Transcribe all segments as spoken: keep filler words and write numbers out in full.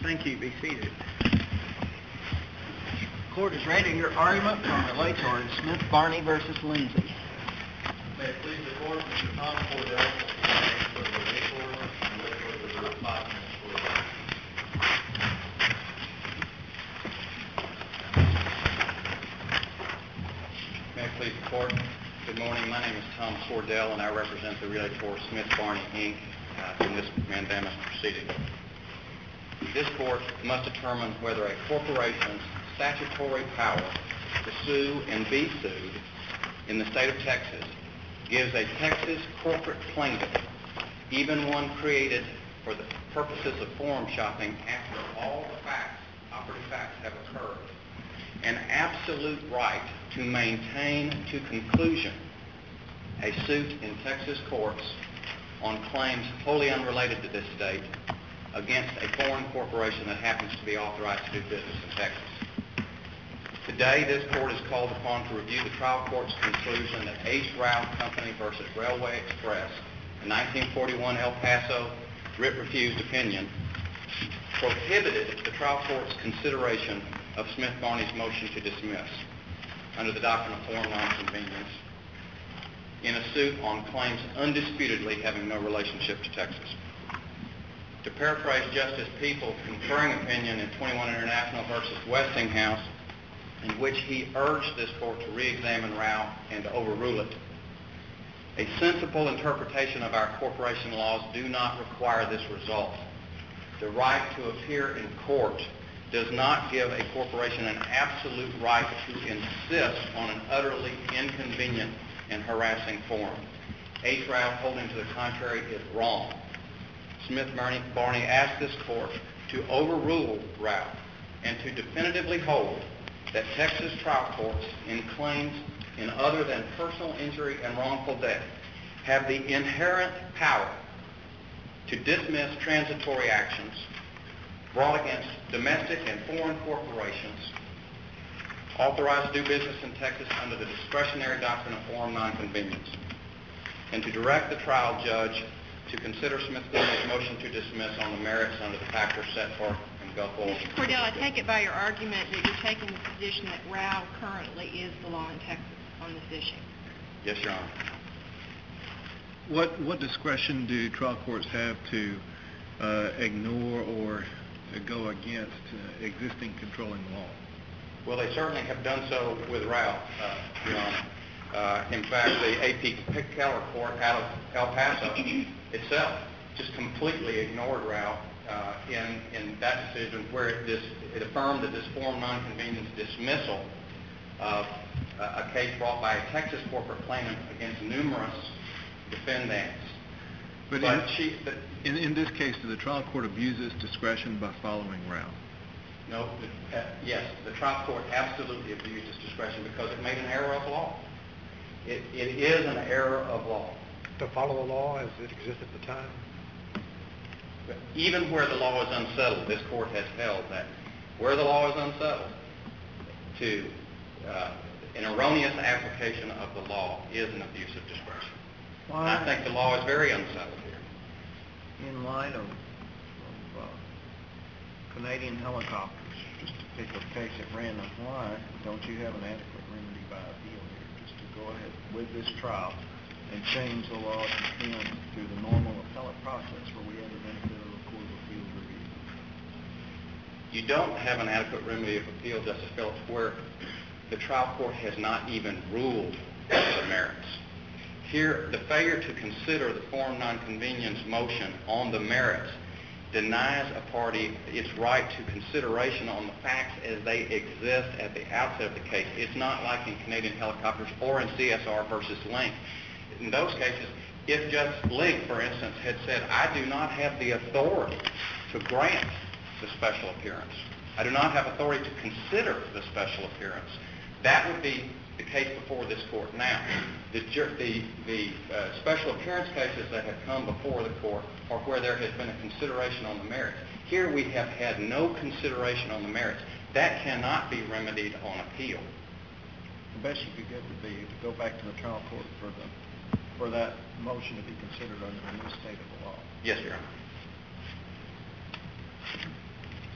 Thank you. Be seated. Court is ready to hear argument from Relator Smith Barney versus Lindsay. May it please the Court, Mister Tom Cordell, for the Relator, and Relator reserve five minutes for rebuttal. May it please the Court. Good morning. My name is Tom Cordell, and I represent the Relator Smith Barney, Incorporated uh, in this mandamus proceeding. This Court must determine whether a corporation's statutory power to sue and be sued in the state of Texas gives a Texas corporate plaintiff, even one created for the purposes of forum shopping after all the facts, operative facts have occurred, an absolute right to maintain to conclusion a suit in Texas courts on claims wholly unrelated to this state against a foreign corporation that happens to be authorized to do business in Texas. Today, this Court is called upon to review the trial court's conclusion that H. Rao Company versus Railway Express, a nineteen forty-one El Paso writ refused opinion, prohibited the trial court's consideration of Smith Barney's motion to dismiss under the doctrine of forum nonconvenience in a suit on claims undisputedly having no relationship to Texas. To paraphrase Justice Peoples' concurring opinion in twenty-one International versus Westinghouse, in which he urged this Court to re-examine Rao and to overrule it, a sensible interpretation of our corporation laws do not require this result. The right to appear in court does not give a corporation an absolute right to insist on an utterly inconvenient and harassing forum. H. Rao holding to the contrary is wrong. Smith Barney asked this Court to overrule Rao and to definitively hold that Texas trial courts in claims in other than personal injury and wrongful death have the inherent power to dismiss transitory actions brought against domestic and foreign corporations authorized to do business in Texas under the discretionary doctrine of forum nonconvenience, and to direct the trial judge to consider Smith Barney's motion to dismiss on the merits under the factors set forth in Gulf Oil. Mister Cordell, I take it by your argument that you're taking the position that Rao currently is the law in Texas on this issue. Yes, Your Honor. What what discretion do trial courts have to uh, ignore or uh, go against uh, existing controlling law? Well, they certainly have done so with Rao, uh, Your Honor. Uh, in fact, the A P Keller Court out of El Paso itself just completely ignored Rao uh, in, in that decision where it, dis, it affirmed that this forum nonconvenience dismissal of uh, a case brought by a Texas corporate plaintiff against numerous defendants. But, but in, she, but, in, in this case, did the trial court abuse its discretion by following Rao? No, the, uh, yes, the trial court absolutely abused its discretion because it made an error of law. It, it is an error of law. To follow the law as it existed at the time? But even where the law is unsettled, this Court has held that where the law is unsettled, to uh, an erroneous application of the law is an abuse of discretion. Why? And I think the law is very unsettled here. In light of, of uh, Canadian helicopters, just to pick a case at random, why don't you have an adequate remedy by appeal here, just to go ahead with this trial and change the law to conform through the normal appellate process where we have the benefit of a court of appeals review? You don't have an adequate remedy of appeal, Justice Phillips, where the trial court has not even ruled the merits. Here, the failure to consider the forum nonconvenience motion on the merits denies a party its right to consideration on the facts as they exist at the outset of the case. It's not like in Canadian helicopters or in C S R versus Link. In those cases, if Judge Link, for instance, had said, I do not have the authority to grant the special appearance, I do not have authority to consider the special appearance, that would be the case before this Court now. The, the, the uh, special appearance cases that have come before the Court are where there has been a consideration on the merits. Here we have had no consideration on the merits. That cannot be remedied on appeal. The best you could get would be to go back to the trial court for the for that motion to be considered under the new state of the law. Yes, Your Honor.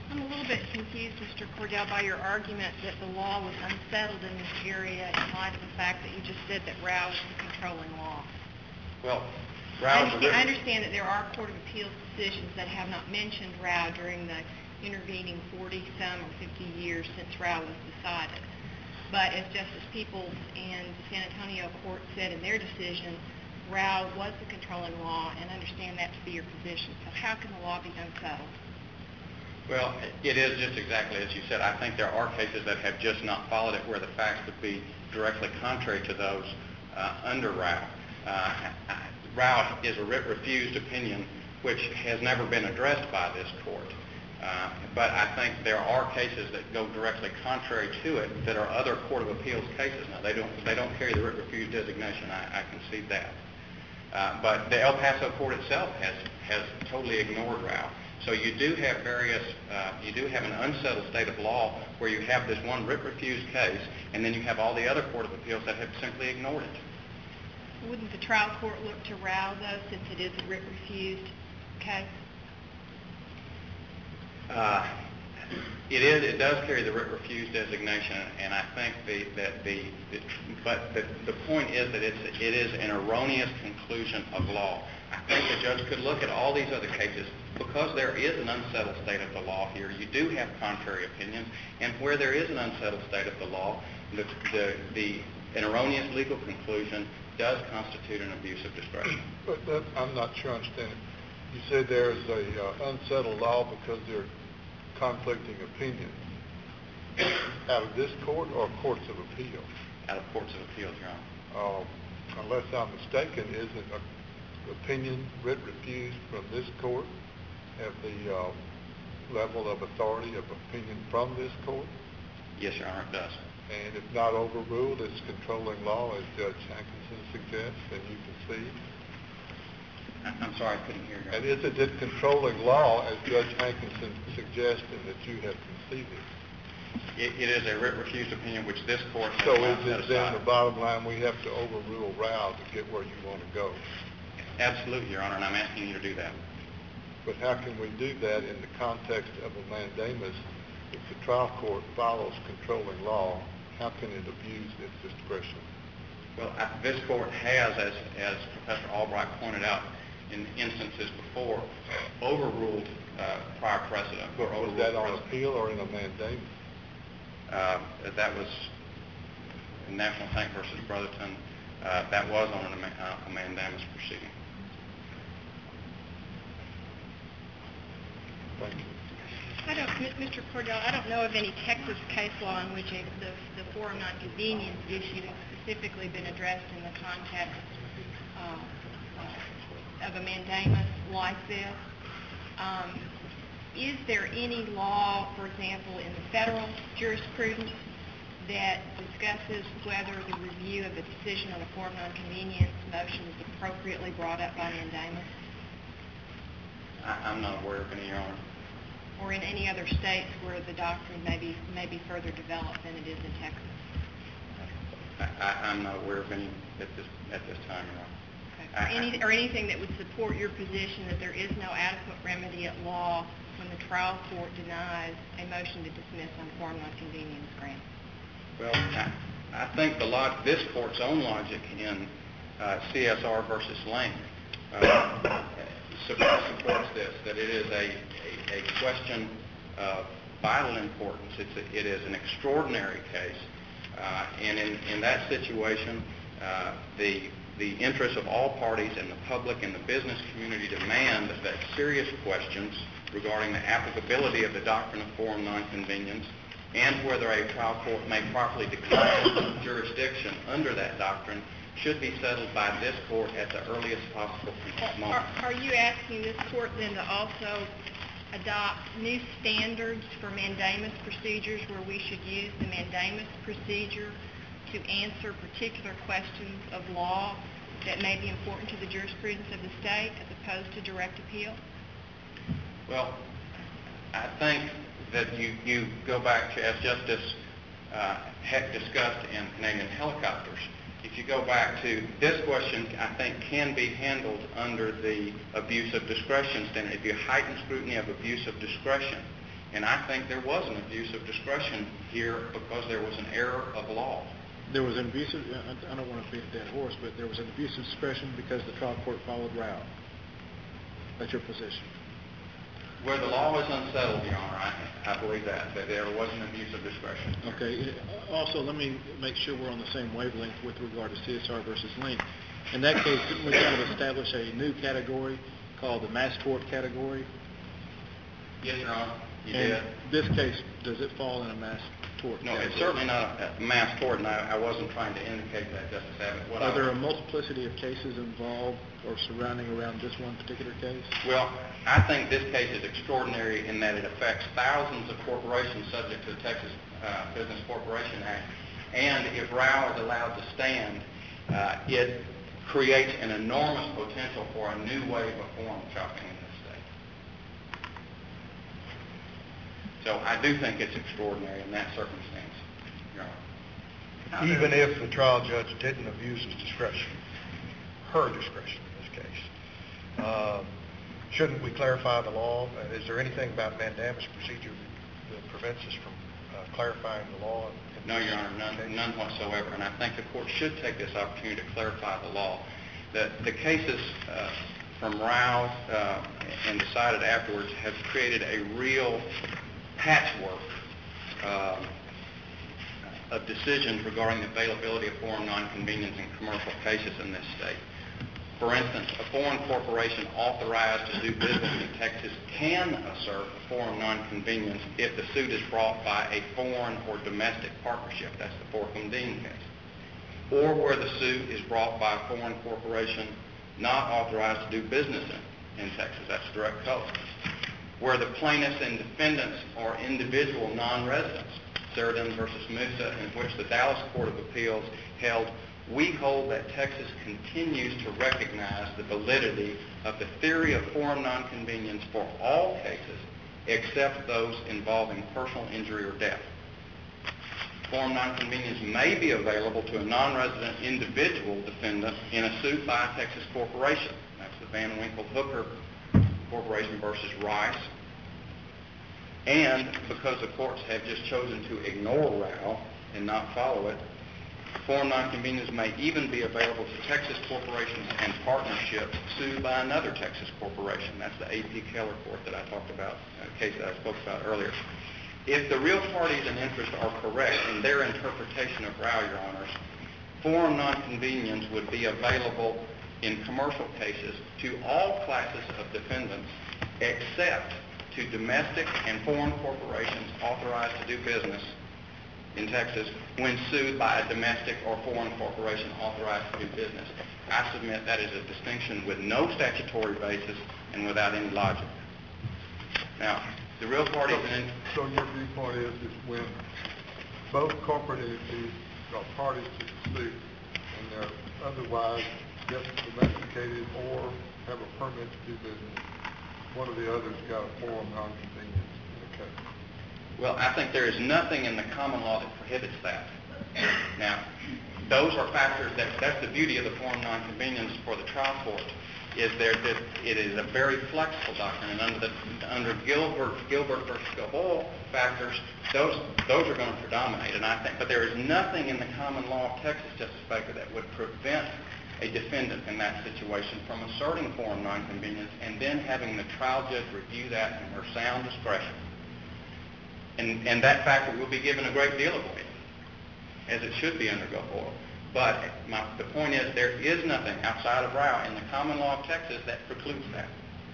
I'm a little bit confused, Mister Cordell, by your argument that the law was unsettled in this area in light of the fact that you just said that Rao is the controlling law. Well, I Rao is a understand, writ- I understand that there are Court of Appeals decisions that have not mentioned Rao during the intervening forty-some or fifty years since Rao was decided. But as Justice Peoples and the San Antonio Court said in their decision, Rao was the controlling law, and I understand that to be your position. So how can the law be unsettled? Well, it is just exactly as you said. I think there are cases that have just not followed it where the facts would be directly contrary to those uh, under Rao. Uh, Rao is a writ refused opinion which has never been addressed by this court. Uh, but I think there are cases that go directly contrary to it that are other Court of Appeals cases. Now, they don't, they don't carry the writ refused designation. I, I concede that. Uh, but the El Paso Court itself has, has totally ignored Rao. So you do have various, uh, you do have an unsettled state of law where you have this one writ refused case, and then you have all the other Court of Appeals that have simply ignored it. Wouldn't the trial court look to Rao, though, since it is a writ refused case? Uh, it is. It does carry the writ refused designation, and I think the, that the, the but the, the point is that it's it is an erroneous conclusion of law. I think the judge could look at all these other cases because there is an unsettled state of the law here. You do have contrary opinions, and where there is an unsettled state of the law, the the, the an erroneous legal conclusion does constitute an abuse of discretion. But that, I'm not sure I understand it. You said there's a uh, unsettled law because there are conflicting opinions out of this court or courts of appeal? Out of courts of appeals, Your Honor. Uh, unless I'm mistaken, isn't an opinion writ refused from this court have the uh, level of authority of opinion from this court? Yes, Your Honor, it does. And if not overruled, it's controlling law, as Judge Hankinson suggests, and you concede? I'm sorry, I couldn't hear you. And isn't it controlling law, as Judge Hankinson suggested, that you have conceded? It, it is a writ refused opinion which this court has So not is set it then aside. the bottom line, we have to overrule Rao to get where you want to go? Absolutely, Your Honor, and I'm asking you to do that. But how can we do that in the context of a mandamus? If the trial court follows controlling law, how can it abuse its discretion? Well, I, this court has, as, as Professor Albright pointed out in instances before, overruled uh, prior precedent. But or was overruled that on precedent. appeal or in a mandamus? Uh, that was in National Tank versus Brotherton. Uh, that was on an, uh, a mandamus proceeding. Thank you. I don't, Mister Cordell, I don't know of any Texas case law in which a, the, the forum nonconvenience issue has specifically been addressed in the context uh, uh, of a mandamus like this. Um, is there any law, for example, in the federal jurisprudence that discusses whether the review of a decision on a forum nonconvenience motion is appropriately brought up by mandamus? I, I'm not aware of any, Your Honor. Or in any other states where the doctrine may be, may be further developed than it is in Texas? I, I, I'm not aware of any at this, at this time, Your Honor. Okay. Or, any, or anything that would support your position that there is no adequate remedy at law when the trial court denies a motion to dismiss on forum nonconvenience grounds? Well, I, I think the log, this court's own logic in uh, C S R versus Lane uh, supports this, that it is a, a, a question of vital importance. It's a, it is an extraordinary case, uh, and in, in that situation, uh, the the interests of all parties and the public and the business community demand that serious questions regarding the applicability of the doctrine of forum nonconvenience and whether a trial court may properly decline jurisdiction under that doctrine should be settled by this court at the earliest possible moment. Are, are you asking this court then to also adopt new standards for mandamus procedures where we should use the mandamus procedure to answer particular questions of law that may be important to the jurisprudence of the state as opposed to direct appeal? Well, I think that you, you go back to, as Justice uh, Heck discussed in Canadian Helicopters, if you go back to this question, I think can be handled under the abuse of discretion standard. If you heighten scrutiny of abuse of discretion, And I think there was an abuse of discretion here because there was an error of law. There was an abuse of, I I don't want to beat a dead horse, but there was an abuse of discretion because the trial court followed Rao. That's your position. Where the law is unsettled, Your Honor, I, I believe that, that there was an abuse of discretion. Okay. Also, let me make sure we're on the same wavelength with regard to C S R versus Link. In that case, didn't we kind of establish a new category called the mass tort category? Yes, Your Honor, you And did. this case, does it fall in a mass tort No, category? it's certainly not a mass tort, and I, I wasn't trying to indicate that, Justice Abbott. What Are I, there a multiplicity of cases involved or surrounding around this one particular case? Well, I think this case is extraordinary in that it affects thousands of corporations subject to the Texas uh, Business Corporation Act, and if Rao is allowed to stand, uh, it creates an enormous potential for a new wave of forum shopping in this state. So I do think it's extraordinary in that circumstance, Your Honor. Even if the trial judge didn't abuse his discretion, her discretion in this case, um, shouldn't we clarify the law? Uh, Is there anything about mandamus procedure that prevents us from uh, clarifying the law? in No, this Your Honor, none, case? none whatsoever. And I think the court should take this opportunity to clarify the law. The, the cases uh, from Rao uh, and decided afterwards have created a real patchwork uh, of decisions regarding the availability of forum nonconvenience in commercial cases in this state. For instance, a foreign corporation authorized to do business in Texas can assert a forum nonconvenience if the suit is brought by a foreign or domestic partnership. That's the Forcum-Dean case. Or where the suit is brought by a foreign corporation not authorized to do business in, in Texas. That's direct color. Where the plaintiffs and defendants are individual non-residents, Sheridan versus Musa, in which the Dallas Court of Appeals held, we hold that Texas continues to recognize the validity of the theory of forum nonconvenience for all cases except those involving personal injury or death. Forum nonconvenience may be available to a non-resident individual defendant in a suit by a Texas corporation. That's the Van Winkle Hooker Corporation versus Rice. And because the courts have just chosen to ignore Rao and not follow it, forum nonconvenience may even be available to Texas corporations and partnerships sued by another Texas corporation. That's the A P Keller Court that I talked about, a case that I spoke about earlier. If the real parties in interest are correct in their interpretation of Rao, Your Honors, forum nonconvenience would be available in commercial cases to all classes of defendants except to domestic and foreign corporations authorized to do business in Texas when sued by a domestic or foreign corporation authorized to do business. I submit that is a distinction with no statutory basis and without any logic. Now, the real parties So- in... So your viewpoint is, is when both corporate entities are parties to the suit and they're otherwise just domesticated or have a permit to do business, one of the others got a forum nonconvenience in the case. Well, I think there is nothing in the common law that prohibits that. Now, those are factors that, that's the beauty of the forum nonconvenience for the trial court, is there that it is a very flexible doctrine, and under the under Gilbert Gilbert versus Gavoil factors, those those are going to predominate. And I think, but there is nothing in the common law of Texas, Justice Baker, that would prevent a defendant in that situation from asserting forum nonconvenience and then having the trial judge review that in her sound discretion. And and that factor will be given a great deal of weight, as it should be under Gavoil. But my, the point is, there is nothing outside of Rao in the common law of Texas that precludes that.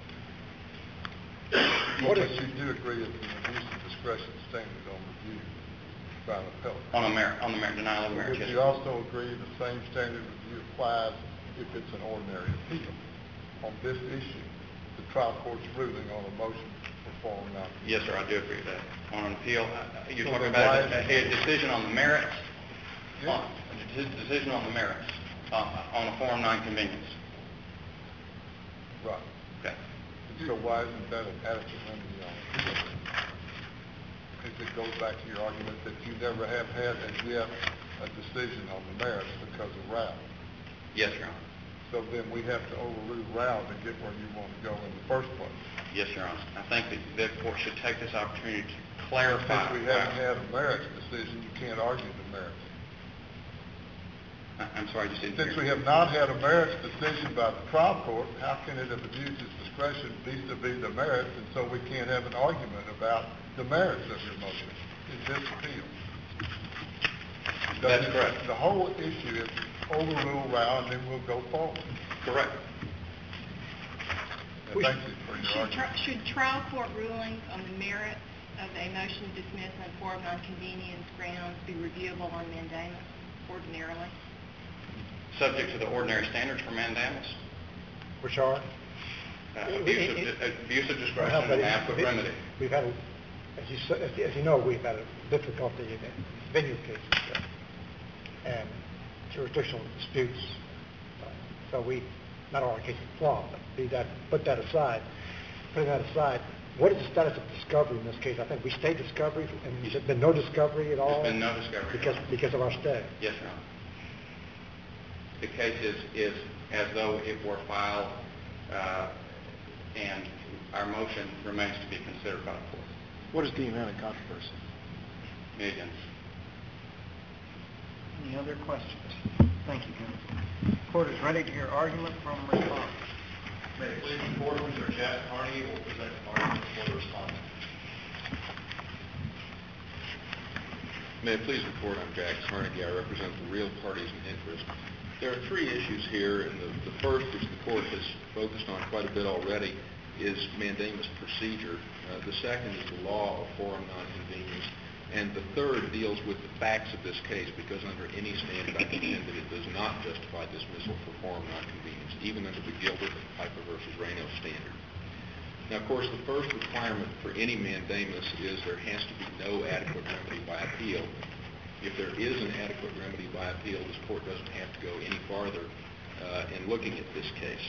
What but you do agree it's an abuse of discretion standard on review by an appellate? On a merit, on the merit, denial of merit. But you also agree the same standard review applies if it's an ordinary appeal. On this issue, the trial court's ruling on a motion for forum nonconvenience. Yes, sir, I do agree with that. On an appeal, uh, you're So talking then about why a, a decision on the merits? Yeah. On, a decision on the merits, uh, on a forum nonconvenience. Right. Okay. And so why isn't that an adequate remedy on appeal? Because it goes back to your argument that you never have had as yet a decision on the merits because of Rao. Yes, Your Honor. so then we have to overrule Rao to get where you want to go in the first place. Yes, Your Honor. I think that the court should take this opportunity to clarify. Since we haven't had a merits decision, you can't argue the merits. I- I'm sorry, I just didn't Since hear. we have not had a merits decision by the trial court, how can it have abused its discretion vis-a-vis the merits, and so we can't have an argument about the merits of your motion in this appeal? That's The- correct. The whole issue is overrule Rao, and then we'll go forward. Correct. And thank you for your Should, argument. tri- should trial court rulings on the merits of a motion to dismiss on forum nonconvenience grounds be reviewable on mandamus ordinarily? Subject to the ordinary standards for mandamus, Which are? uh, abuse of, It- it- abuse of Well, discretion but and it- adequate it- remedy. We've had, a- as you, s- as you- as you know, we've had a difficulty in venue cases and jurisdictional disputes. Uh, So we, not all our cases flawed, but be that, put that aside. Putting that aside, what is the status of discovery in this case? I think we stayed discovery, and there's been no discovery at all? There's been no discovery. Because, because of our stay? Yes, Your Honor. The case is, is as though it were filed, uh, and our motion remains to be considered by the court. What is the amount of controversy? Millions. Any other questions? Thank you, counsel. Court is ready to hear argument from respondents. May it please the court, Mister Jack Carney will present an argument for the respondent. May it please the court, I'm Jack Carnegie. I represent the real parties in interest. There are three issues here, and the, the first, which the court has focused on quite a bit already, is mandamus procedure. Uh, the second is the law of forum nonconvenience. And the third deals with the facts of this case, because under any standard I contend that it does not justify dismissal for forum nonconvenience, even under the Gilbert and Piper versus Reno standard. Now, of course, the first requirement for any mandamus is there has to be no adequate remedy by appeal. If there is an adequate remedy by appeal, this court doesn't have to go any farther uh, in looking at this case.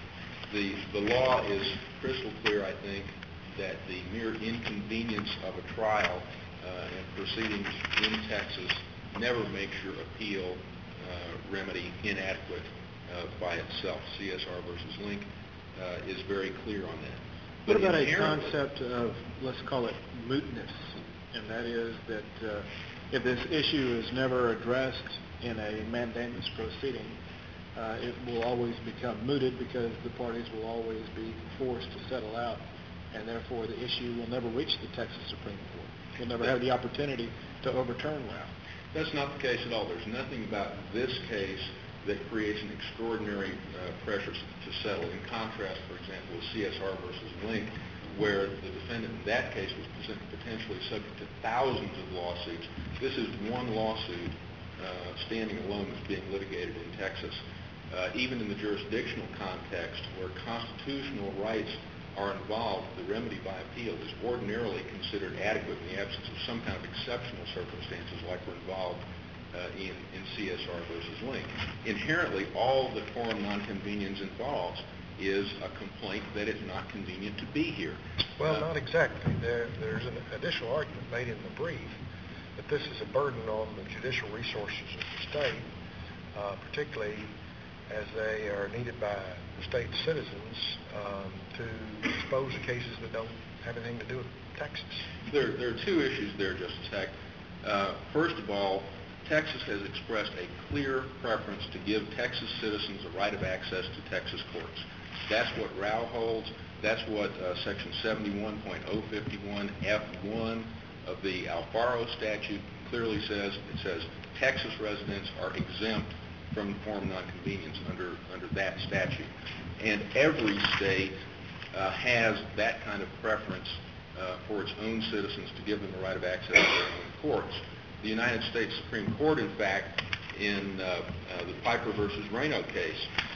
The, the law is crystal clear, I think, that the mere inconvenience of a trial uh, and proceedings in Texas never makes your appeal uh, remedy inadequate uh, by itself. C S R versus Link uh, is very clear on that. What But about a inherently- concept of, let's call it mootness? And that is that uh, if this issue is never addressed in a mandamus proceeding, uh, it will always become mooted because the parties will always be forced to settle out, and therefore the issue will never reach the Texas Supreme Court. We'll never have the opportunity to overturn Rao. That's not the case at all. There's nothing about this case that creates an extraordinary uh, pressure to settle. In contrast, for example, with C S R versus Link, where the defendant in that case was potentially subject to thousands of lawsuits. This is one lawsuit uh, standing alone that's being litigated in Texas. Uh, even in the jurisdictional context, where constitutional rights are involved, the remedy by appeal is ordinarily considered adequate in the absence of some kind of exceptional circumstances like were involved uh, in, in C S R versus Link. Inherently, all that forum nonconvenience involves is a complaint that it's not convenient to be here. Well, Uh, not exactly. There, there's an additional argument made in the brief that this is a burden on the judicial resources of the state, uh, particularly as they are needed by the state's citizens um, to dispose of cases that don't have anything to do with Texas. There, there are two issues there, Justice Hack. Uh, first of all, Texas has expressed a clear preference to give Texas citizens a right of access to Texas courts. That's what Rao holds. That's what uh, Section seventy-one point oh fifty-one F one of the Alfaro statute clearly says. It says Texas residents are exempt from forum nonconvenience under, under that statute. And every state uh, has that kind of preference uh, for its own citizens to give them a right of access to their own courts. The United States Supreme Court, in fact, in uh, uh, the Piper versus Reno case,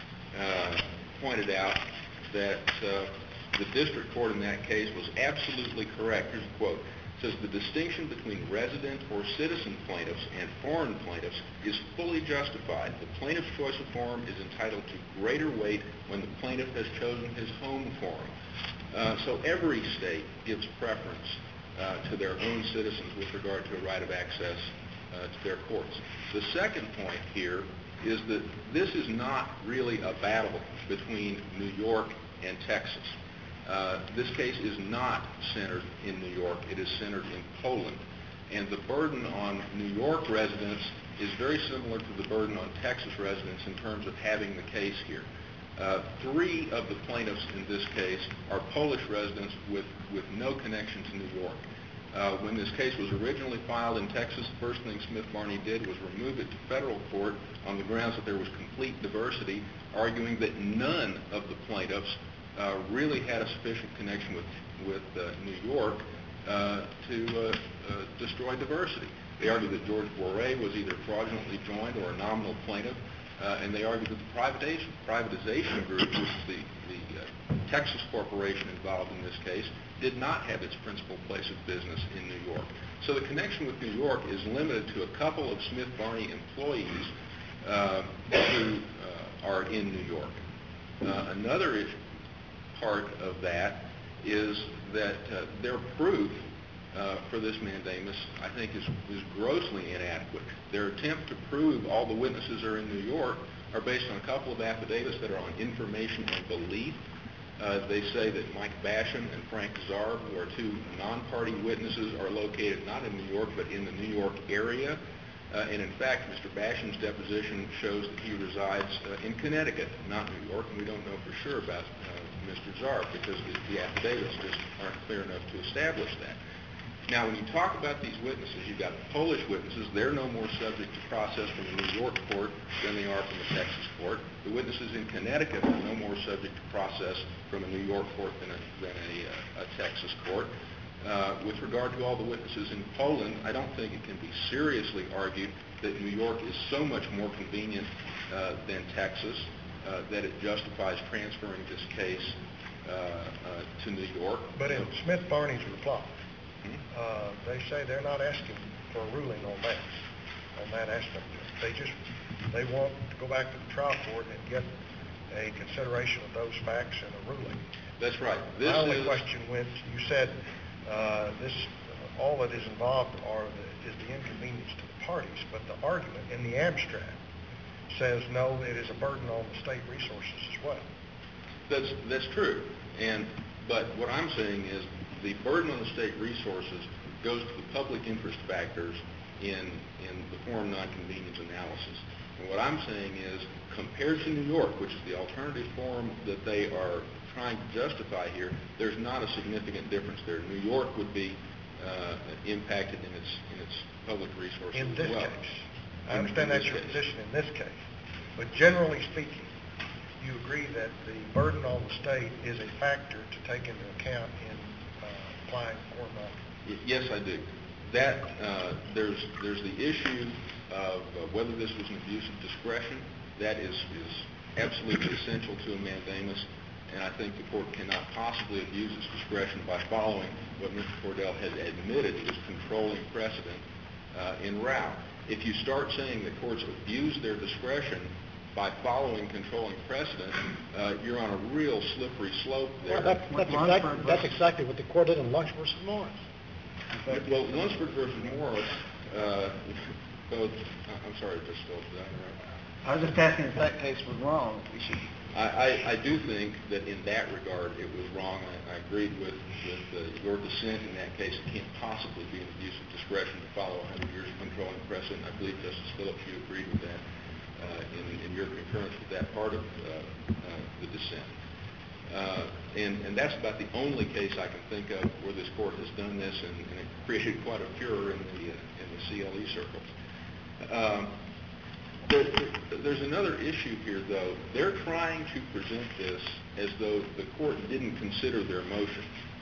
uh, pointed out that uh, the district court in that case was absolutely correct. Here's a quote. It says, the distinction between resident or citizen plaintiffs and foreign plaintiffs is fully justified. The plaintiff's choice of forum is entitled to greater weight when the plaintiff has chosen his home forum. Uh, so every state gives preference uh, to their own citizens with regard to a right of access uh, to their courts. The second point here is that this is not really a battle between New York and Texas. Uh, this case is not centered in New York. It is centered in Poland. And the burden on New York residents is very similar to the burden on Texas residents in terms of having the case here. Uh, three of the plaintiffs in this case are Polish residents with, with no connection to New York. Uh, when this case was originally filed in Texas, the first thing Smith Barney did was remove it to federal court on the grounds that there was complete diversity, arguing that none of the plaintiffs uh, really had a sufficient connection with, with uh, New York uh, to uh, uh, destroy diversity. They argued that George Bourret was either fraudulently joined or a nominal plaintiff, uh, and they argued that the privatization, privatization group, which is the, the uh, Texas corporation involved in this case, did not have its principal place of business in New York. So the connection with New York is limited to a couple of Smith Barney employees uh, who uh, are in New York. Uh, another issue, part of that is that uh, their proof uh, for this mandamus, I think, is, is grossly inadequate. Their attempt to prove all the witnesses are in New York are based on a couple of affidavits that are on information and belief. Uh, they say that Mike Basham and Frank Zarb, who are two non-party witnesses, are located not in New York but in the New York area. Uh, and in fact, Mister Basham's deposition shows that he resides uh, in Connecticut, not New York, and we don't know for sure about uh, Mister Zarb because the, the affidavits just aren't clear enough to establish that. Now, when you talk about these witnesses, you've got the Polish witnesses. They're no more subject to process from a New York court than they are from a Texas court. The witnesses in Connecticut are no more subject to process from a New York court than a, than a, a Texas court. Uh, with regard to all the witnesses in Poland, I don't think it can be seriously argued that New York is so much more convenient uh, than Texas uh, that it justifies transferring this case uh, uh, to New York. But in Smith Barney's reply, uh, they say they're not asking for a ruling on that, on that aspect. They just, they want to go back to the trial court and get a consideration of those facts and a ruling. That's right. This My only is, question went, you said uh, this, uh, all that is involved are the, is the inconvenience to the parties, but the argument in the abstract says no, it is a burden on the state resources as well. That's, that's true. And, but what I'm saying is the burden on the state resources goes to the public interest factors in, in the forum nonconvenience analysis. And what I'm saying is, compared to New York, which is the alternative forum that they are trying to justify here, there's not a significant difference there. New York would be uh, impacted in its, in its public resources In as this well. case, I In- understand in that's this your case. position in this case, but generally speaking, you agree that the burden on the state is a factor to take into account in uh, applying forum nonconvenience. Y- Yes, I do. That uh, there's there's the issue of uh, whether this was an abuse of discretion. That is is absolutely essential to a mandamus, and I think the court cannot possibly abuse its discretion by following what Mister Cordell had admitted is controlling precedent uh, in Rao. If you start saying that courts abuse their discretion by following controlling precedent, uh, you're on a real slippery slope there. Well, that, that's, exactly, that's exactly what the court did in Lunch versus Morris. Well, Lunsford versus Morris, uh, both, I'm sorry, just Phil, did I interrupt? I was just asking if that case was wrong. We should. I, I, I do think that in that regard it was wrong. I, I agreed with, with uh, your dissent in that case. It can't possibly be an abuse of discretion to follow one hundred years of controlling precedent. I believe, Justice Phillips, you agreed with that uh, in, in your concurrence with that part of uh, uh, the dissent. Uh, and, and that's about the only case I can think of where this court has done this, and, and it created quite a furor in the, uh, in the C L E circles. Um, there, there, there's another issue here, though. They're trying to present this as though the court didn't consider their motion.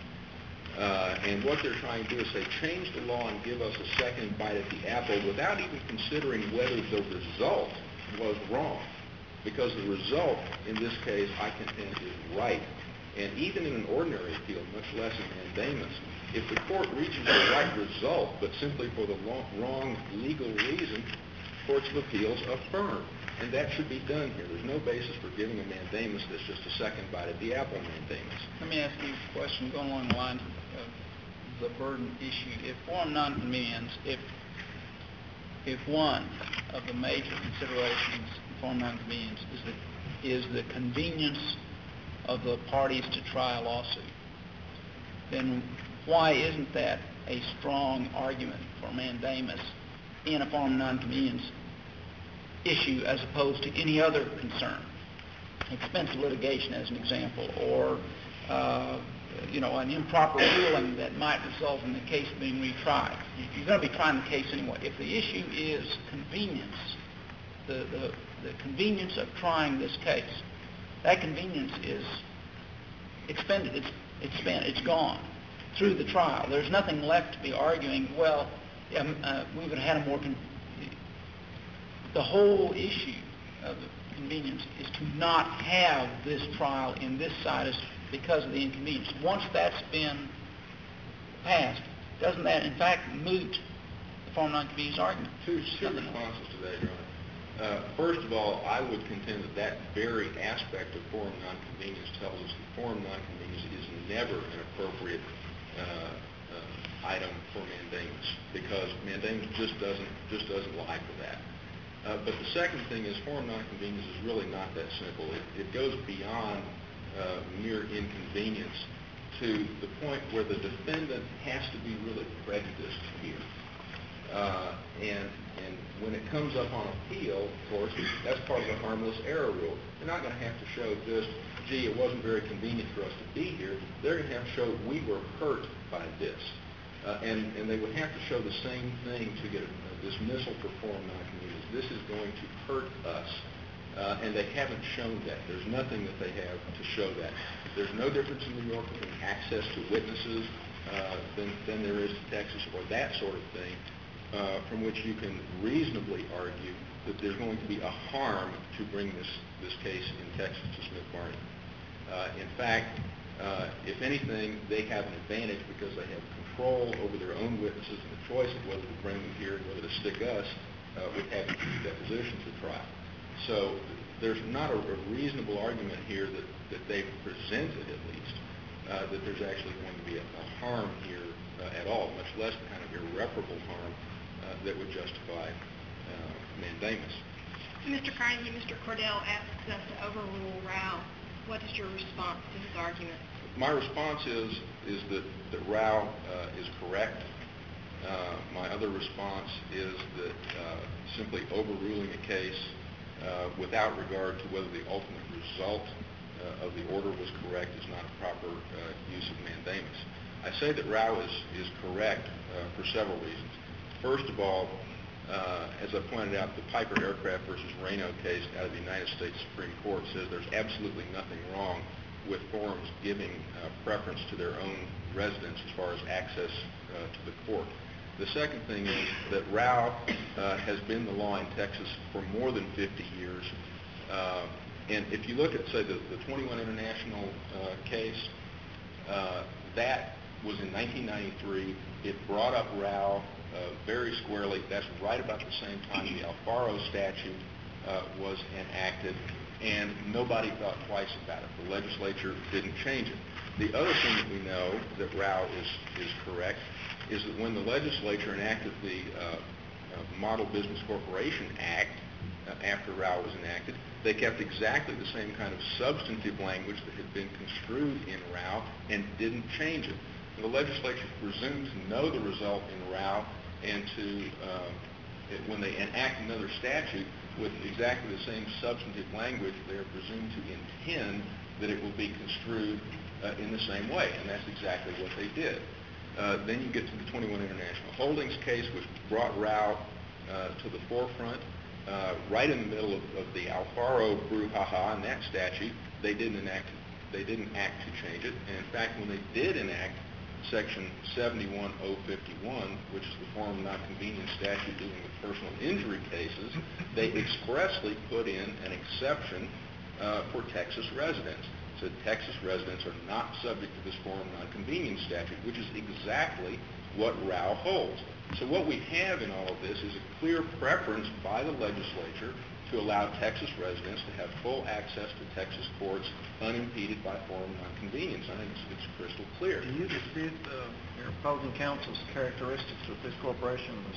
Uh, and what they're trying to do is say, change the law and give us a second bite at the apple without even considering whether the result was wrong. Because the result in this case, I contend, is right. And even in an ordinary appeal, much less a mandamus, if the court reaches the right result, but simply for the long, wrong legal reason, courts of appeals affirm. And that should be done here. There's no basis for giving a mandamus that's just a second bite at the apple mandamus. Let me ask you a question going along the lines of the burden issue. If forum nonconvenience, if if one of the major considerations in forum nonconvenience is the, is the convenience of the parties to try a lawsuit, then why isn't that a strong argument for mandamus in a forum nonconvenience issue as opposed to any other concern? Expensive litigation, as an example, or uh, you know, an improper ruling that might result in the case being retried. You're going to be trying the case anyway. If the issue is convenience, the, the, the convenience of trying this case, that convenience is expended, it's, it's spent, it's gone through the trial. There's nothing left to be arguing, well, um, uh, we would have had a more... Con- the whole issue of the convenience is to not have this trial in this side is because of the inconvenience. Once that's been passed, doesn't that in fact moot the forum nonconvenience argument? Two, two responses to that, Your Honor. Uh, first of all, I would contend that that very aspect of forum nonconvenience tells us that forum nonconvenience is never an appropriate uh, uh, item for mandamus, because mandamus just doesn't just doesn't lie for that. Uh, but the second thing is forum nonconvenience is really not that simple. It, it goes beyond uh, mere inconvenience to the point where the defendant has to be really prejudiced here. Uh, and, and when it comes up on appeal, of course, that's part of the harmless error rule. They're not going to have to show just, gee, it wasn't very convenient for us to be here. They're going to have to show we were hurt by this. Uh, and, and they would have to show the same thing to get a, a dismissal for forum nonconvenience. This is going to hurt us. Uh, and they haven't shown that. There's nothing that they have to show that. There's no difference in New York between access to witnesses uh, than, than there is to Texas, or that sort of thing, uh, from which you can reasonably argue that there's going to be a harm to bring this, this case in Texas to Smith-Barney. Uh, in fact, uh, if anything, they have an advantage because they have control over their own witnesses and the choice of whether to bring them here and whether to stick us uh, with having depositions at trial. So there's not a, a reasonable argument here that, that they've presented, at least, uh, that there's actually going to be a, a harm here uh, at all, much less the kind of irreparable harm uh, that would justify uh, mandamus. Mister Carnegie, Mister Cordell asks us to overrule Rao. What is your response to his argument? My response is, is that, that Rao uh, is correct. Uh, my other response is that uh, simply overruling a case uh, without regard to whether the ultimate result uh, of the order was correct is not a proper uh, use of mandamus. I say that Rao is, is correct uh, for several reasons. First of all, uh, as I pointed out, the Piper Aircraft versus Reno case out of the United States Supreme Court says there's absolutely nothing wrong with forums giving uh, preference to their own residents as far as access uh, to the court. The second thing is that Rao uh, has been the law in Texas for more than fifty years. Uh, and if you look at, say, the, the twenty-one International uh, case, uh, that was in nineteen ninety-three. It brought up Rao uh, very squarely. That's right about the same time the Alfaro statute uh, was enacted, and nobody thought twice about it. The legislature didn't change it. The other thing that we know that Rao is, is correct is that when the legislature enacted the uh, uh, Model Business Corporation Act, uh, after Rao was enacted, they kept exactly the same kind of substantive language that had been construed in Rao and didn't change it. And the legislature presumed to know the result in Rao, and to, uh, it, when they enact another statute with exactly the same substantive language, they are presumed to intend that it will be construed uh, in the same way, and that's exactly what they did. Uh, then you get to the twenty-one International Holdings case, which brought Rao uh, to the forefront. Uh, right in the middle of, of the Alfaro brouhaha in that statute, they didn't enact, they didn't act to change it. And in fact, when they did enact Section seventy-one oh fifty-one, which is the forum nonconvenience statute dealing with personal injury cases, they expressly put in an exception uh, for Texas residents. So Texas residents are not subject to this forum nonconvenience statute, which is exactly what Rao holds. So what we have in all of this is a clear preference by the legislature to allow Texas residents to have full access to Texas courts unimpeded by forum nonconvenience. I think it's, it's crystal clear. Do you dispute uh, your opposing counsel's characteristics that this corporation was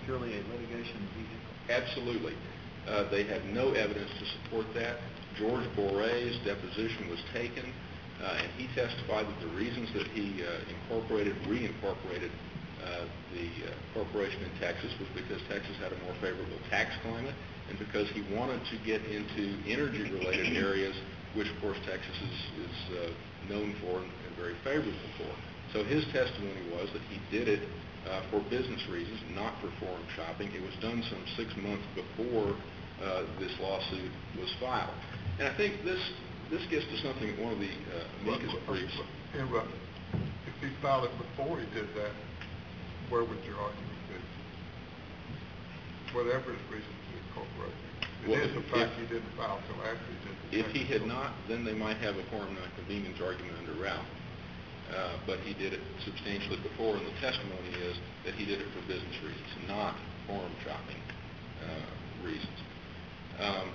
purely a litigation vehicle? Absolutely. Uh, they have no evidence to support that. George Boray's deposition was taken, uh, and he testified that the reasons that he uh, incorporated, reincorporated uh, the uh, corporation in Texas was because Texas had a more favorable tax climate, and because he wanted to get into energy-related areas, which of course Texas is, is uh, known for and, and very favorable for. So his testimony was that he did it uh, for business reasons, not for forum shopping. It was done some six months before uh, this lawsuit was filed. And I think this this gets to something that one of the uh, amicus briefs. Interrupt. If he filed it before he did that, where would your argument be? Whatever his reason to incorporate it. It Well, is the if- fact if- he didn't file till after he did the If he tax. had not, then they might have a forum nonconvenience argument under Ralph. Uh, but he did it substantially before, and the testimony is that he did it for business reasons, not forum shopping uh, reasons. Um,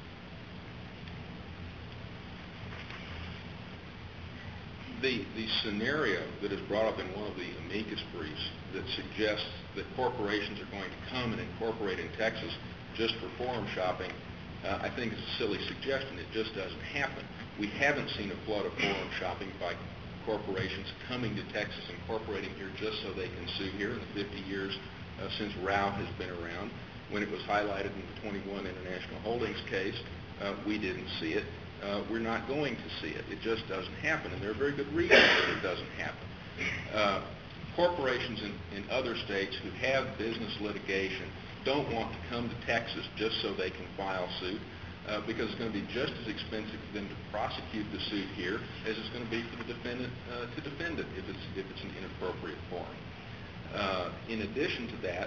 the, the scenario that is brought up in one of the amicus briefs that suggests that corporations are going to come and incorporate in Texas just for forum shopping, uh, I think is a silly suggestion. It just doesn't happen. We haven't seen a flood of forum shopping by corporations coming to Texas, incorporating here just so they can sue here in the fifty years uh, since Ralph has been around. When it was highlighted in the twenty-one International Holdings case, uh, we didn't see it. Uh, we're not going to see it. It just doesn't happen, and there are very good reasons that it doesn't happen. Uh, corporations in, in other states who have business litigation don't want to come to Texas just so they can file suit. Uh, because it's going to be just as expensive for them to prosecute the suit here as it's going to be for the defendant uh, to defend it if it's if it's an inappropriate form. Uh, in addition to that,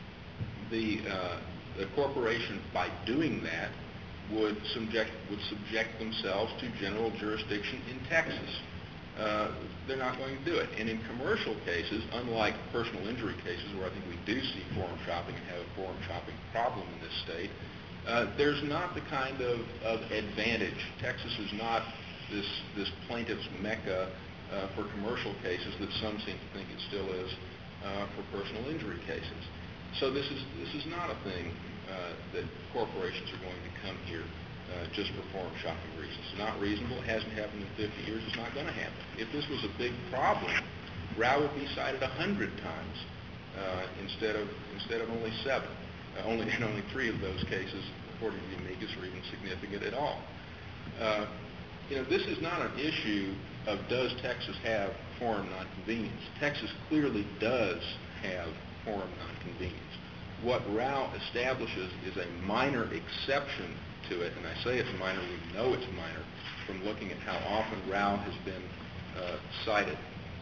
the uh, the corporation, by doing that, would subject would subject themselves to general jurisdiction in Texas. Uh, they're not going to do it. And in commercial cases, unlike personal injury cases where I think we do see forum shopping and have a forum shopping problem in this state, Uh, there's not the kind of, of advantage. Texas is not this, this plaintiff's mecca uh, for commercial cases that some seem to think it still is uh, for personal injury cases. So this is, this is not a thing uh, that corporations are going to come here uh, just for forum shopping reasons. It's not reasonable. It hasn't happened in fifty years. It's not going to happen. If this was a big problem, Rao would be cited a hundred times uh, instead of instead of only seven. Uh, only and only three of those cases, according to the amicus, are even significant at all. Uh, you know, this is not an issue of does Texas have forum nonconvenience. Texas clearly does have forum nonconvenience. What Rao establishes is a minor exception to it, and I say it's minor, we know it's minor, from looking at how often Rao has been uh, cited.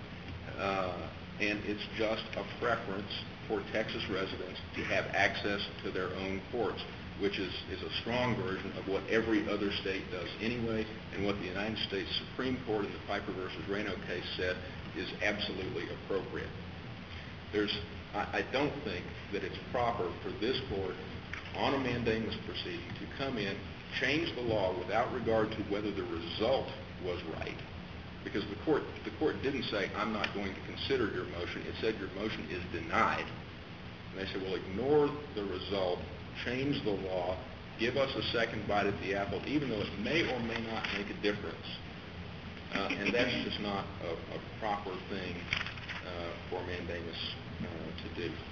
Uh, and it's just a preference for Texas residents to have access to their own courts, which is, is a strong version of what every other state does anyway, and what the United States Supreme Court in the Piper versus Reno case said is absolutely appropriate. There's, I, I don't think that it's proper for this court on a mandamus proceeding to come in, change the law without regard to whether the result was right. Because the court, the court didn't say, I'm not going to consider your motion. It said your motion is denied. And they said, well, ignore the result, change the law, give us a second bite at the apple, even though it may or may not make a difference. Uh, and that's just not a, a proper thing uh, for mandamus uh, to do.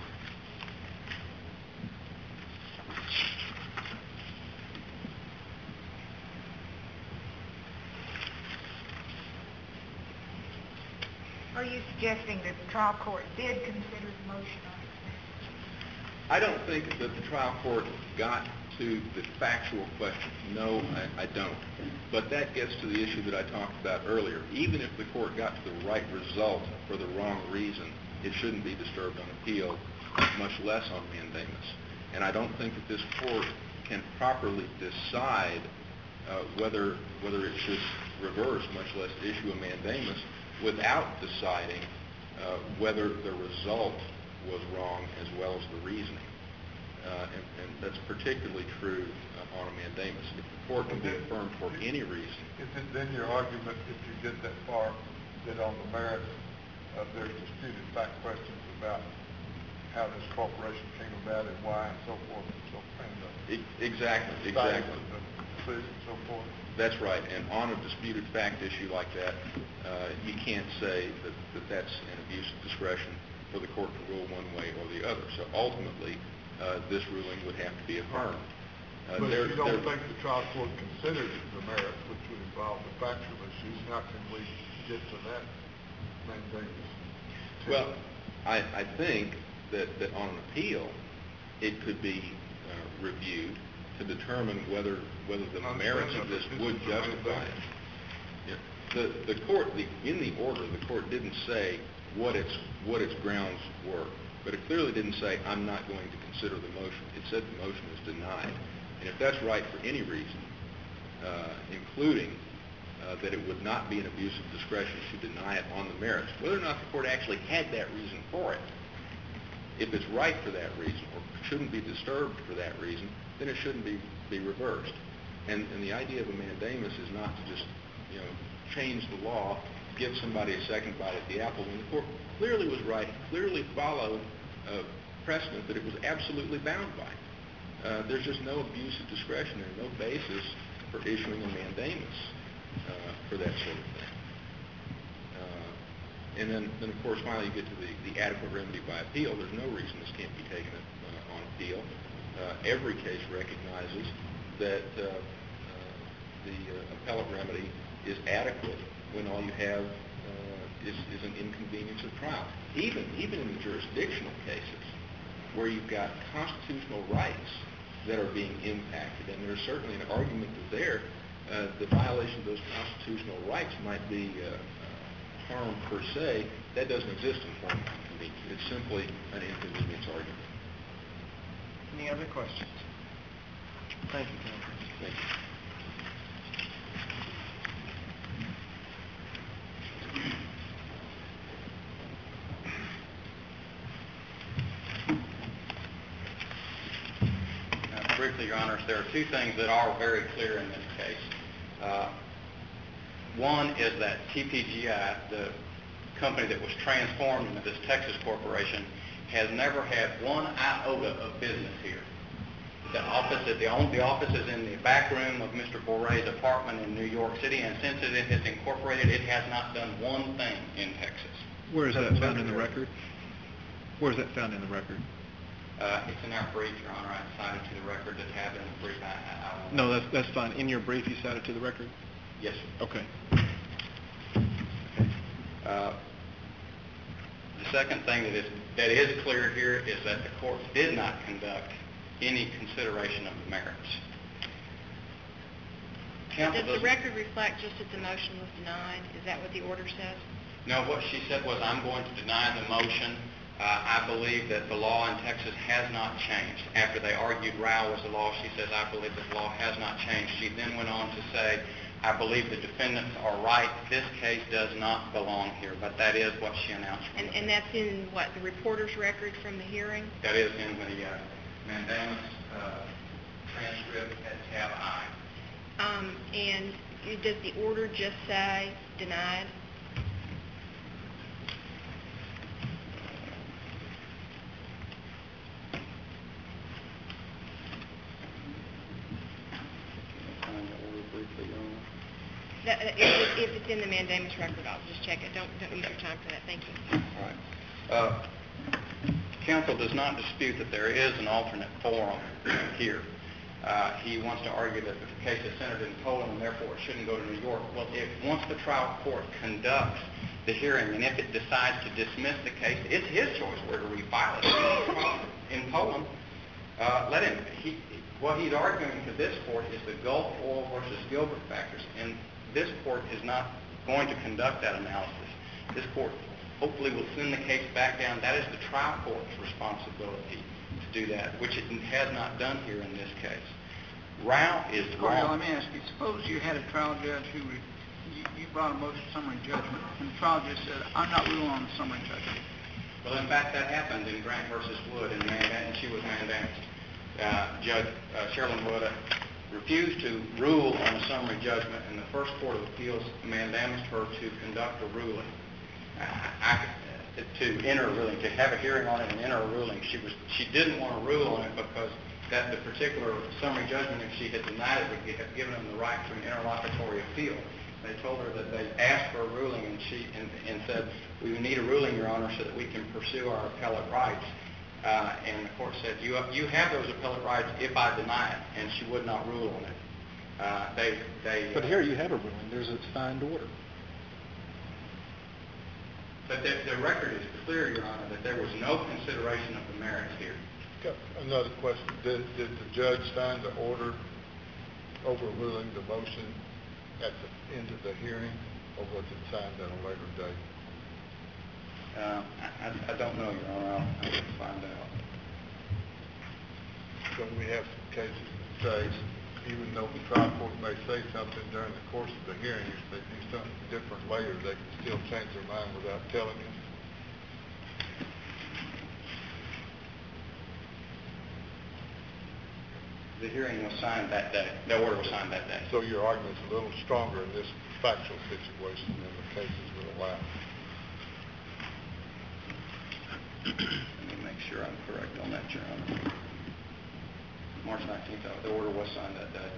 Are you suggesting that the trial court did consider the motion on its merits? I don't think that the trial court got to the factual question. No, I, I don't. But that gets to the issue that I talked about earlier. Even if the court got to the right result for the wrong reason, it shouldn't be disturbed on appeal, much less on mandamus. And I don't think that this court can properly decide uh, whether whether it should reverse, much less issue a mandamus, without deciding uh, whether the result was wrong as well as the reasoning. Uh, and, and that's particularly true uh, on a mandamus. If the court can be affirmed for any reason. Is it then your argument, if you get that far, that on the merits, uh, there's disputed fact questions about how this corporation came about and why and so forth and so and the E- Exactly, status exactly. of the decision and so forth. That's right, and on a disputed fact issue like that, uh, you can't say that, that that's an abuse of discretion for the court to rule one way or the other. So ultimately, uh, this ruling would have to be affirmed. Uh, But there- if you don't there- think the trial court considered the merits, which would involve the factual issues, how can we get to that mandamus? Well, I, I think that, that on an appeal, it could be uh, reviewed to determine whether whether the I understand merits that, of but this this would is a justify it. mandamus. Yeah. The the court, the, in the order, the court didn't say what its what its grounds were, but it clearly didn't say I'm not going to consider the motion. It said the motion is denied, and if that's right for any reason, uh, including uh, that it would not be an abuse of discretion to deny it on the merits, whether or not the court actually had that reason for it. If it's right for that reason, or shouldn't be disturbed for that reason, then it shouldn't be, be reversed. And, and the idea of a mandamus is not to just, you know, change the law, give somebody a second bite at the apple, when the court clearly was right, clearly followed a precedent that it was absolutely bound by. Uh, there's just no abuse of discretion and no basis for issuing a mandamus uh, for that sort of thing. Uh, And then, then, of course, finally you get to the, the adequate remedy by appeal. There's no reason this can't be taken uh, on appeal. Uh, every case recognizes that uh, uh, the uh, appellate remedy is adequate when all you have uh, is, is an inconvenience of trial. Even, even in the jurisdictional cases where you've got constitutional rights that are being impacted, and there's certainly an argument that there, uh, the violation of those constitutional rights might be uh, harm per se, that doesn't exist in form of inconvenience. It's simply an inconvenience argument. Any other questions? Thank you, Counsel. Thank you. Uh, briefly, Your Honors, there are two things that are very clear in this case. Uh, One is that T P G I, the company that was transformed into this Texas corporation, has never had one iota of business here. The office, the, only, the office is in the back room of Mister Boray's apartment in New York City, and since it has incorporated, it has not done one thing in Texas. Where is that found in the record? Where is that found in the record? Uh, it's in our brief, Your Honor. I cited to the record to have it in the brief. I, I, I No, that's, that's fine. In your brief, you cited to the record? Yes, sir. Okay. Uh, the second thing that is, that is clear here is that the court did not conduct any consideration of the merits. Counsel Does the doesn't- record reflect just that the motion was denied? Is that what the order says? No, what she said was, I'm going to deny the motion. Uh, I believe that the law in Texas has not changed. After they argued Rao was the law, she says, I believe that the law has not changed. She then went on to say, I believe the defendants are right. This case does not belong here. But that is what she announced. From And, the, and that's in, what, the reporter's record from the hearing? That is in the uh, mandamus uh, transcript at tab I. Um, and does the order just say denied? That, if, it, if it's in the mandamus record, I'll just check it. Don't, don't use your time for that. Thank you. All right. Uh, counsel does not dispute that there is an alternate forum here. Uh, he wants to argue that the case is centered in Poland and therefore it shouldn't go to New York. Well, if once the trial court conducts the hearing and if it decides to dismiss the case, it's his choice where to refile it. In Poland, uh, let him. He, what he's arguing to this court is the Gulf Oil versus Gilbert factors, and this court is not going to conduct that analysis. This court hopefully will send the case back down. That is the trial court's responsibility to do that, which it has not done here in this case. Rao is Cordial, wrong. let me ask you, suppose you had a trial judge who, re, you, you brought a motion of summary judgment, and the trial judge said, I'm not ruling on the summary judgment. Well, in fact, that happened in Grant versus Wood, and, and she was mandamused. Uh, Judge uh, Sherilyn Wood uh, refused to rule on a summary judgment, and the First Court of Appeals mandamused her to conduct a ruling. I, I, to enter a ruling, to have a hearing on it and enter a ruling. She was she didn't want to rule on it because that the particular summary judgment, if she had denied it, would have given them the right to an interlocutory appeal. They told her that they asked for a ruling, and she and, and said, "We need a ruling, Your Honor, so that we can pursue our appellate rights." Uh, and the court said, "You you have those appellate rights if I deny it," and she would not rule on it. Uh, they they. But here you have a ruling. There's a signed order. But the, the record is clear, Your Honor, that there was no consideration of the merits here. Got another question. Did, did the judge sign the order overruling the motion at the end of the hearing, or was it signed at a later date? Uh, I, I don't know, Your Honor. I'll, I'll find out. So we have some cases that say, even though the trial court may say something during the course of the hearing, if they do something different later, they can still change their mind without telling you. The hearing was signed that day. The order was signed that day. So your argument's a little stronger in this factual situation than the cases would allow. Let me make sure I'm correct on that, Your Honor. March nineteenth, the order was signed that day.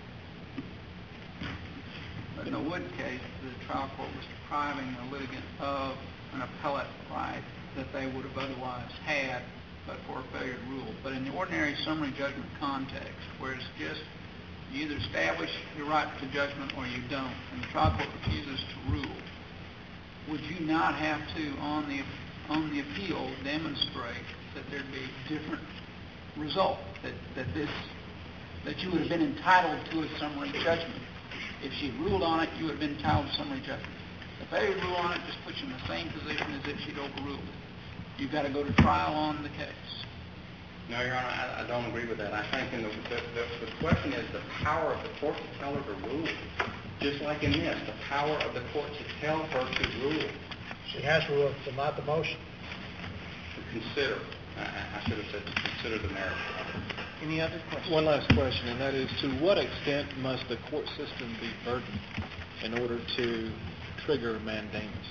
But in the Wood case, the trial court was depriving the litigant of an appellate right that they would have otherwise had, but for a failure to rule. But in the ordinary summary judgment context, where it's just you either establish your right to judgment or you don't, and the trial court refuses to rule, would you not have to, on the on the appeal, demonstrate that there'd be different result, that that this that you would have been entitled to a summary judgment? If she ruled on it, you would have been entitled to summary judgment. The failure to rule on it just puts you in the same position as if she'd overruled it. You've got to go to trial on the case. No, Your Honor, I, I don't agree with that. I think in the, the, the, the question is the power of the court to tell her to rule. Just like in this, the power of the court to tell her to rule. She has to rule to not the motion. To consider. I, I should have said to consider the merits. Any other questions? One last question, and that is, to what extent must the court system be burdened in order to trigger mandamus?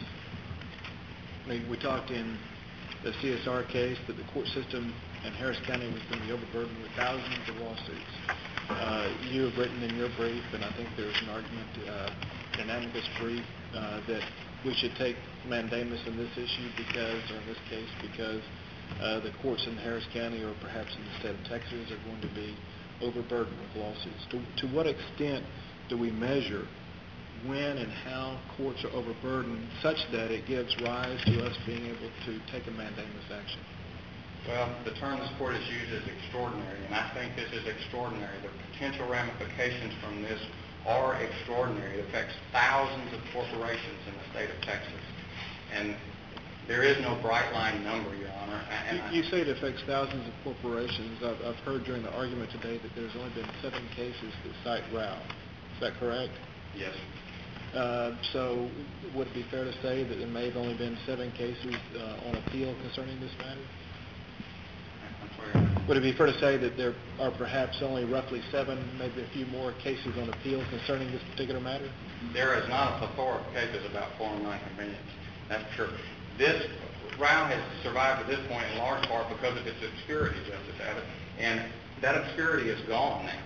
I mean, we talked in the C S R case that the court system in Harris County was going to be overburdened with thousands of lawsuits. Uh, you have written in your brief, and I think there's an argument, uh, an amicus brief, uh, that we should take mandamus in this issue because, or in this case, because uh, the courts in Harris County or perhaps in the state of Texas are going to be overburdened with lawsuits. To, to what extent do we measure when and how courts are overburdened such that it gives rise to us being able to take a mandamus action? Well, the term this court has used is extraordinary, and I think this is extraordinary. The potential ramifications from this are extraordinary. It affects thousands of corporations in the state of Texas. And there is no bright line number, Your Honor. And you, you say it affects thousands of corporations. I've, I've heard during the argument today that there's only been seven cases that cite Rao. Is that correct? Yes. Uh, so would it be fair to say that there may have only been seven cases uh, on appeal concerning this matter? I'm sorry. Would it be fair to say that there are perhaps only roughly seven, maybe a few more cases on appeal concerning this particular matter? There is not a plethora of cases about forum nonconvenience. That's true. This Rao has survived at this point in large part because of its obscurity, Justice Abbott, and that obscurity is gone now.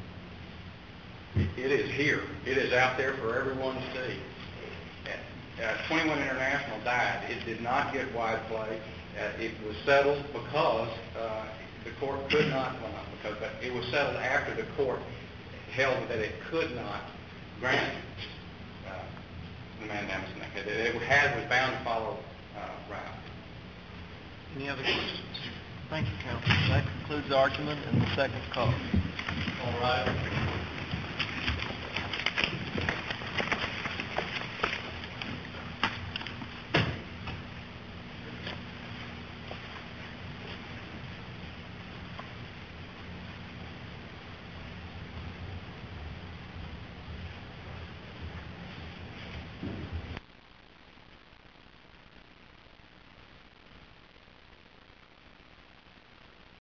It is here. It is out there for everyone to see. Uh, twenty-one International died. It did not get wide play. Uh, it was settled because uh, the court could not, well not because, but it was settled after the court held that it could not grant uh, the mandamus in that case. It had, was bound to follow uh, Rao. Any other questions? Thank you, counsel. That concludes the argument in the second call. All right.